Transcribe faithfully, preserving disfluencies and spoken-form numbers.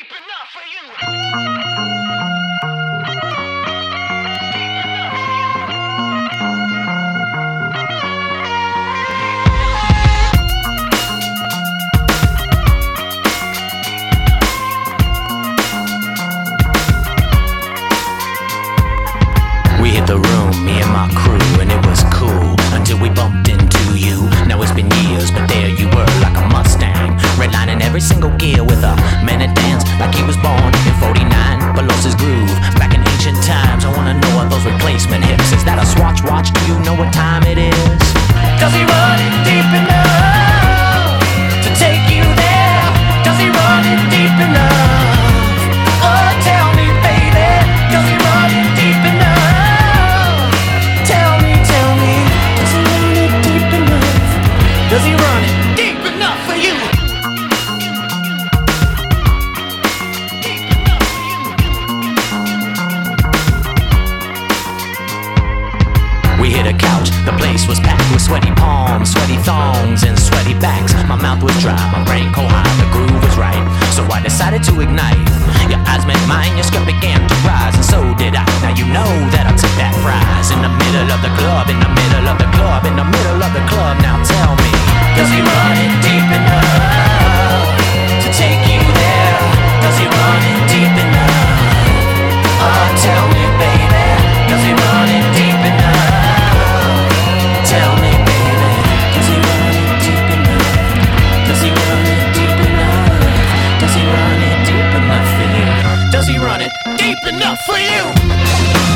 deep enough for you. We hit the room, me and my crew, and it was cool until we bumped into you. Now it's been years, but there you were, like a Mustang, redlining every single gear with a man that danced like he was born in forty-nine, but lost his groove back in ancient times. I wanna know what those replacement hips. Is that a Swatch watch? Do you know what time it is? Does he run it deep enough to take you there? Does he run it deep enough? Oh, tell me, baby, does he run it deep enough? Does he run it deep enough for you? Deep enough for you. We hit a couch, the place was packed with sweaty palms, sweaty thongs, and sweaty backs. My mouth was dry, my brain cold high, the groove was right, so I decided to ignite. Your eyes met mine, your skirt began to rise, and so did I. Now you know that I took that prize. In the middle of the club, in the middle of the club, in the middle of the club. Now tell me, does he run it deep enough to take you there? Does he run it deep enough? Oh, tell me, baby, does he run it deep enough? Tell me, baby, does he run it deep enough? Does he run it deep enough? Does he run it deep enough for you? Does he run it deep enough for you?